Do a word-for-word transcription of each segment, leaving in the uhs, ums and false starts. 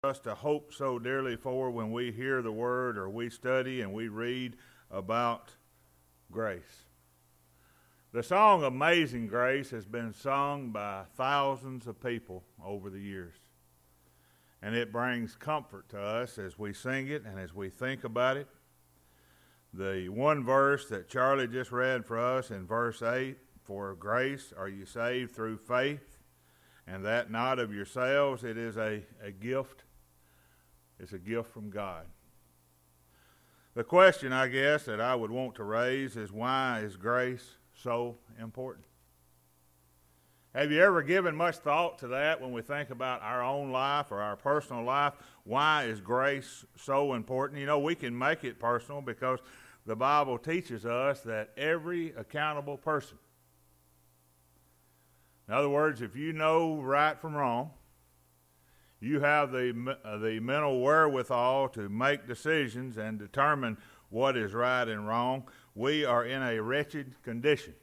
us to hope so dearly for when we hear the word or we study and we read about grace. The song Amazing Grace has been sung by thousands of people over the years. And it brings comfort to us as we sing it and as we think about it. The one verse that Charlie just read for us in verse eight, for grace are you saved through faith, and that not of yourselves, it is a, a gift. It's a gift from God. The question, I guess, that I would want to raise is, why is grace so important? Have you ever given much thought to that when we think about our own life or our personal life? Why is grace so important? You know, we can make it personal because the Bible teaches us that every accountable person, in other words, if you know right from wrong, you have the, uh, the mental wherewithal to make decisions and determine what is right and wrong. We are in a wretched condition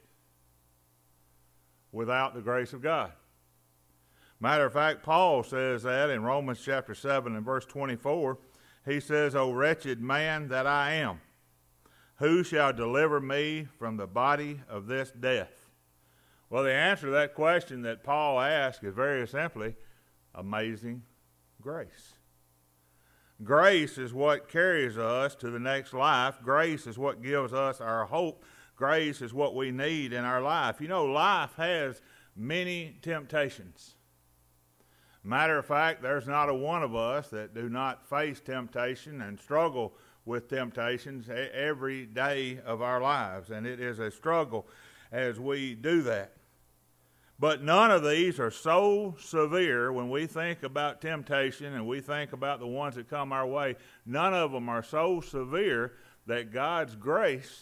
without the grace of God. Matter of fact, Paul says that in Romans chapter seven and verse twenty-four. He says, O wretched man that I am, who shall deliver me from the body of this death? Well, the answer to that question that Paul asked is very simply, amazing grace. Grace is what carries us to the next life. Grace is what gives us our hope. Grace is what we need in our life. You know, life has many temptations. Matter of fact, there's not a one of us that do not face temptation and struggle with temptations every day of our lives. And it is a struggle as we do that. But none of these are so severe when we think about temptation and we think about the ones that come our way. None of them are so severe that God's grace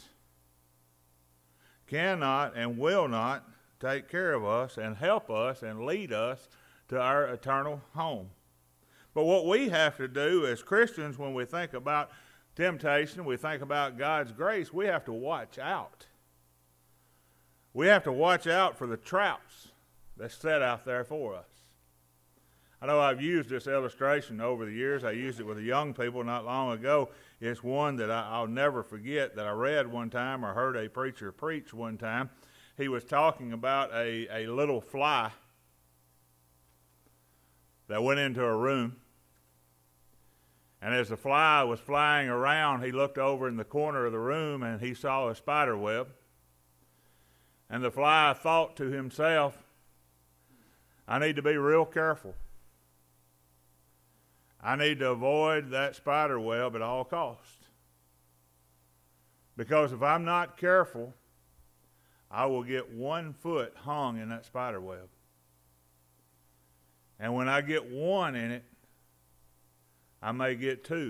cannot and will not take care of us and help us and lead us to our eternal home. But what we have to do as Christians when we think about temptation, we think about God's grace, we have to watch out. We have to watch out for the traps that's set out there for us. I know I've used this illustration over the years. I used it with the young people not long ago. It's one that I, I'll never forget that I read one time or heard a preacher preach one time. He was talking about a, a little fly that went into a room. And as the fly was flying around, he looked over in the corner of the room and he saw a spider web. And the fly thought to himself, I need to be real careful. I need to avoid that spider web at all costs. Because if I'm not careful, I will get one foot hung in that spider web. And when I get one in it, I may get two.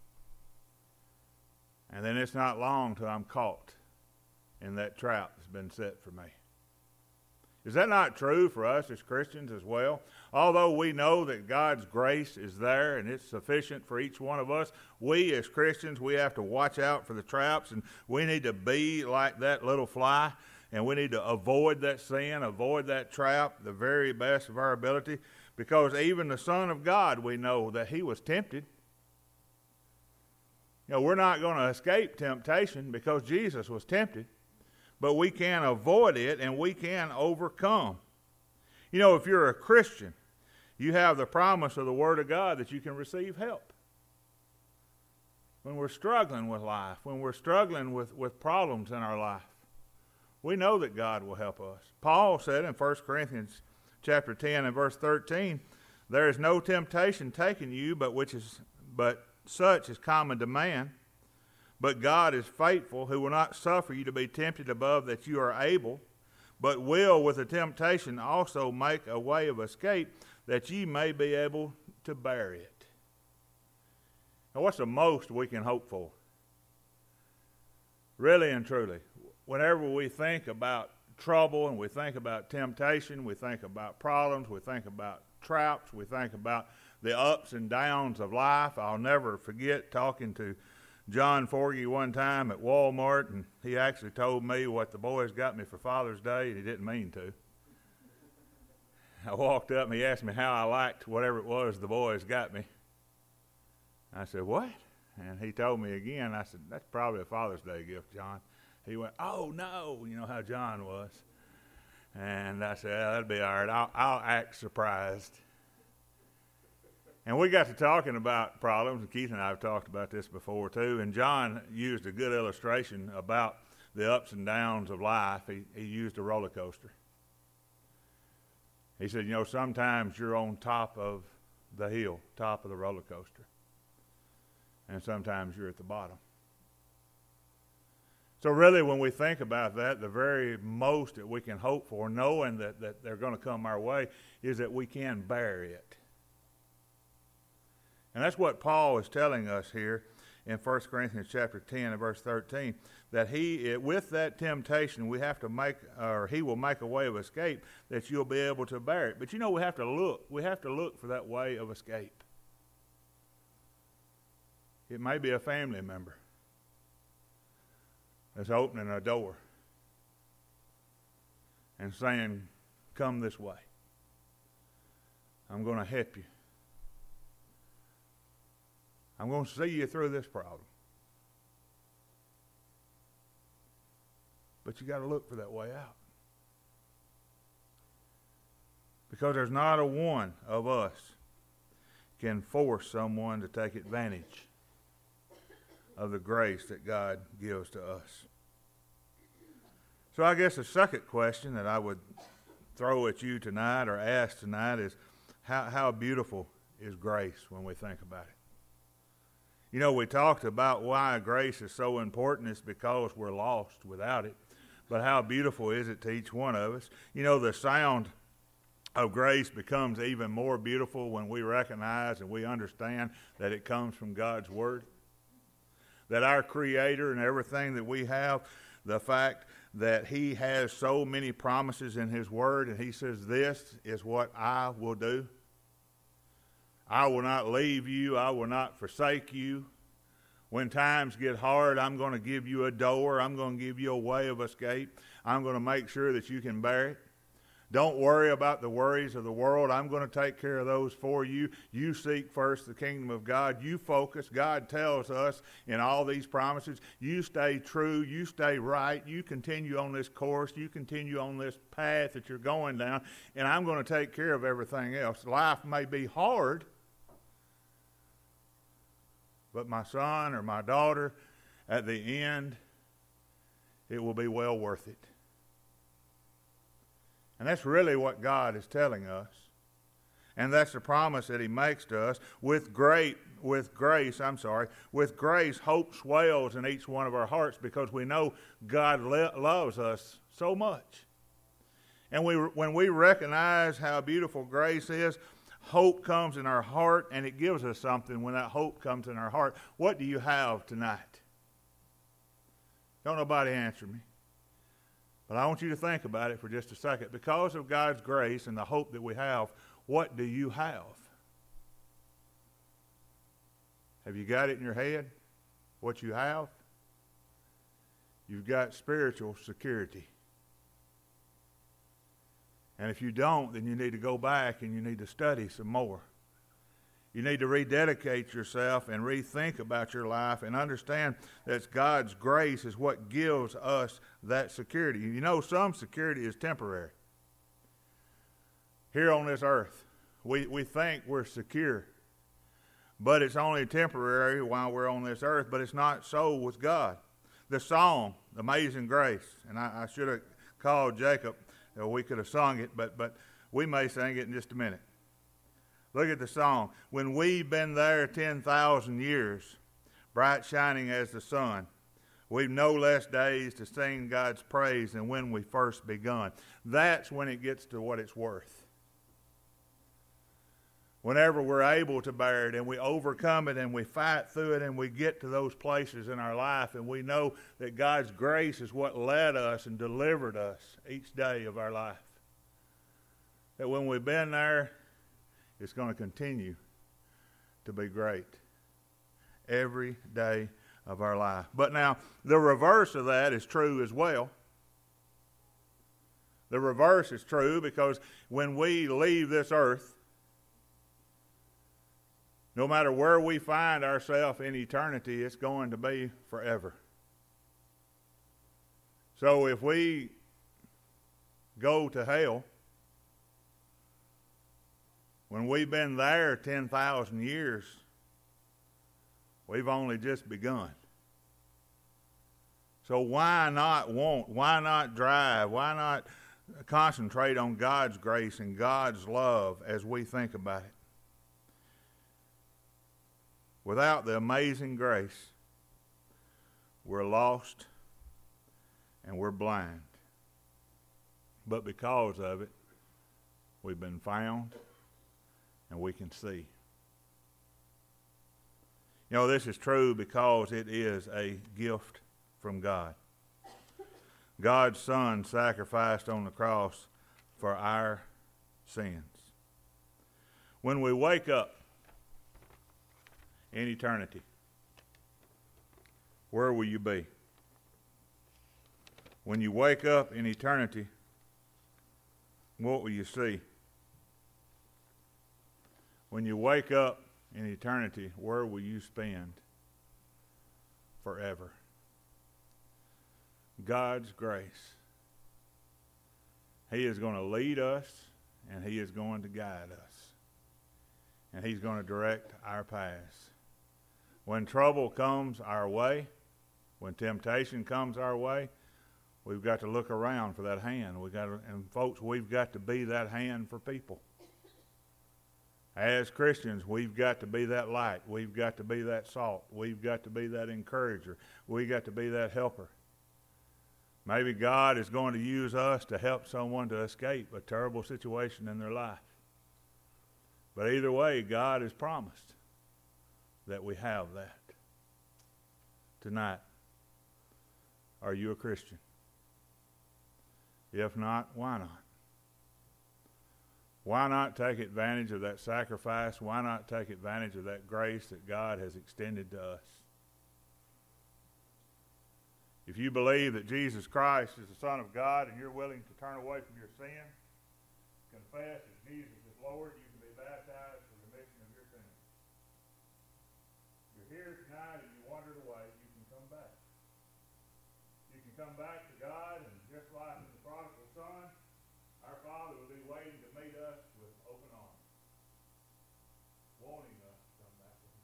And then it's not long till I'm caught in that trap that's been set for me. Is that not true for us as Christians as well? Although we know that God's grace is there and it's sufficient for each one of us, we as Christians, we have to watch out for the traps, and we need to be like that little fly, and we need to avoid that sin, avoid that trap, the very best of our ability, because even the Son of God, we know that he was tempted. You know, we're not going to escape temptation because Jesus was tempted. But we can avoid it and we can overcome. You know, if you're a Christian, you have the promise of the Word of God that you can receive help. When we're struggling with life, when we're struggling with, with problems in our life, we know that God will help us. Paul said in First Corinthians chapter ten and verse thirteen, there is no temptation taken you, but which is but such is common to man. But God is faithful, who will not suffer you to be tempted above that you are able, but will with the temptation also make a way of escape, that ye may be able to bear it. Now, what's the most we can hope for? Really and truly, whenever we think about trouble and we think about temptation, we think about problems, we think about traps, we think about the ups and downs of life. I'll never forget talking to John Forgy one time at Walmart, and he actually told me what the boys got me for Father's Day, and he didn't mean to. I walked up and he asked me how I liked whatever it was the boys got me. I said, what? And he told me again. I said, that's probably a Father's Day gift, John. He went, oh, no. You know how John was. And I said, yeah, that'd be all right. I'll, I'll act surprised. And we got to talking about problems, and Keith and I have talked about this before too, and John used a good illustration about the ups and downs of life. He, he used a roller coaster. He said, you know, sometimes you're on top of the hill, top of the roller coaster, and sometimes you're at the bottom. So really, when we think about that, the very most that we can hope for, knowing that, that they're going to come our way, is that we can bear it. And that's what Paul is telling us here in First Corinthians chapter ten and verse thirteen, that he, with that temptation, we have to make, or he will make a way of escape that you'll be able to bear it. But you know, we have to look. We have to look for that way of escape. It may be a family member that's opening a door and saying, come this way. I'm going to help you. I'm going to see you through this problem. But you got to look for that way out. Because there's not a one of us can force someone to take advantage of the grace that God gives to us. So I guess the second question that I would throw at you tonight or ask tonight is, how, how beautiful is grace when we think about it? You know, we talked about why grace is so important. It's because we're lost without it. But how beautiful is it to each one of us? You know, the sound of grace becomes even more beautiful when we recognize and we understand that it comes from God's Word. That our Creator and everything that we have, the fact that He has so many promises in His Word, and He says, this is what I will do. I will not leave you. I will not forsake you. When times get hard, I'm going to give you a door. I'm going to give you a way of escape. I'm going to make sure that you can bear it. Don't worry about the worries of the world. I'm going to take care of those for you. You seek first the kingdom of God. You focus. God tells us in all these promises, you stay true. You stay right. You continue on this course. You continue on this path that you're going down. And I'm going to take care of everything else. Life may be hard, but my son or my daughter, at the end, it will be well worth it. And that's really what God is telling us. And that's the promise that He makes to us. With great, with grace, I'm sorry, with grace, hope swells in each one of our hearts because we know God le- loves us so much. And we, when we recognize how beautiful grace is, hope comes in our heart, and it gives us something when that hope comes in our heart. What do you have tonight? Don't nobody answer me. But I want you to think about it for just a second. Because of God's grace and the hope that we have, what do you have? Have you got it in your head, what you have? You've got spiritual security. And if you don't, then you need to go back and you need to study some more. You need to rededicate yourself and rethink about your life and understand that God's grace is what gives us that security. You know, some security is temporary. Here on this earth, we, we think we're secure, but it's only temporary while we're on this earth, but it's not so with God. The song, Amazing Grace, and I, I should have called Jacob, or we could have sung it, but, but we may sing it in just a minute. Look at the song. When we've been there ten thousand years, bright shining as the sun, we've no less days to sing God's praise than when we first begun. That's when it gets to what it's worth. Whenever we're able to bear it and we overcome it and we fight through it and we get to those places in our life and we know that God's grace is what led us and delivered us each day of our life. That when we've been there, it's going to continue to be great every day of our life. But now, the reverse of that is true as well. The reverse is true because when we leave this earth, No matter where we find ourselves in eternity, it's going to be forever. So if we go to hell, when we've been there ten thousand years, we've only just begun. So why not want, why not drive, why not concentrate on God's grace and God's love as we think about it? Without the amazing grace, we're lost and we're blind. But because of it, we've been found and we can see. You know, this is true because it is a gift from God. God's Son sacrificed on the cross for our sins. When we wake up in eternity, where will you be? When you wake up in eternity, what will you see? When you wake up in eternity, where will you spend forever? God's grace. He is going to lead us, and He is going to guide us, and He's going to direct our paths. When trouble comes our way, when temptation comes our way, we've got to look around for that hand. We got to, and folks, we've got to be that hand for people. As Christians, we've got to be that light. We've got to be that salt. We've got to be that encourager. We've got to be that helper. Maybe God is going to use us to help someone to escape a terrible situation in their life. But either way, God has promised that we have that. Tonight, are you a Christian? If not, why not? Why not take advantage of that sacrifice? Why not take advantage of that grace that God has extended to us? If you believe that Jesus Christ is the Son of God and you're willing to turn away from your sin, confess that Jesus is Lord, you can be baptized for the remission of your sins. If you're here tonight and you wandered away, you can come back. You can come back to God, and just like the prodigal son, our Father will be waiting to meet us with open arms, wanting us to come back to Him.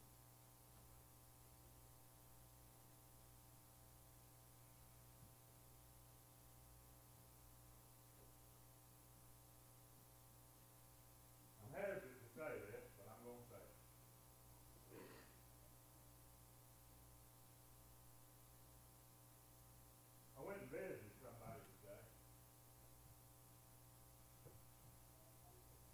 I'm hesitant to say this, but I'm going to say it. I went and visited somebody today.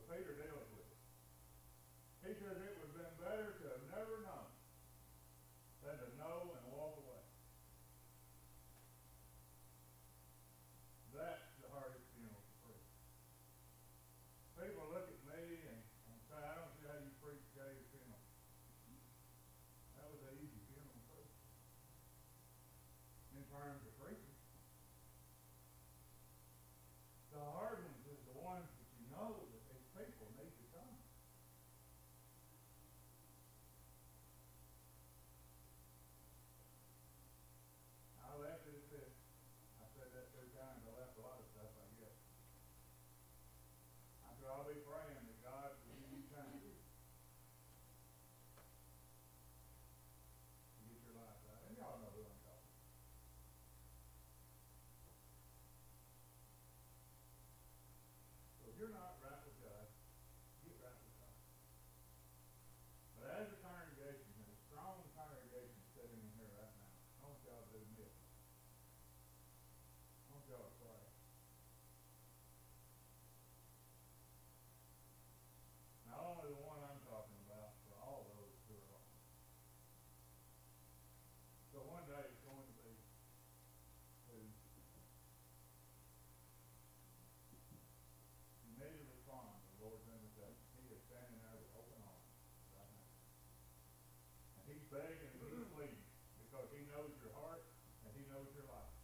Peter deals with it. He says it would have been better to have never known than to know and walk away. That's the hardest funeral to preach. People look at me and, and say, I don't see how you preach Jay's funeral. That was an easy funeral to preach. In terms of preaching. The hard ones is the ones that you know that these people need to come. I left it at this. I said that two times. I left a lot of stuff, I guess. I said, I'll be praying that God will give you time to get your life right. And y'all know who I'm talking. So if you're not right with God, get right with God. But as a congregation, and a strong congregation sitting in here right now, I want y'all to admit, I want y'all to pray. Not only the one I'm talking about, for all those who are lost. So one day it's going to be who you need to respond to the Lord's invitation. He is standing there with open arms right now. And he's begging and he's pleading because he knows your heart and he knows your life.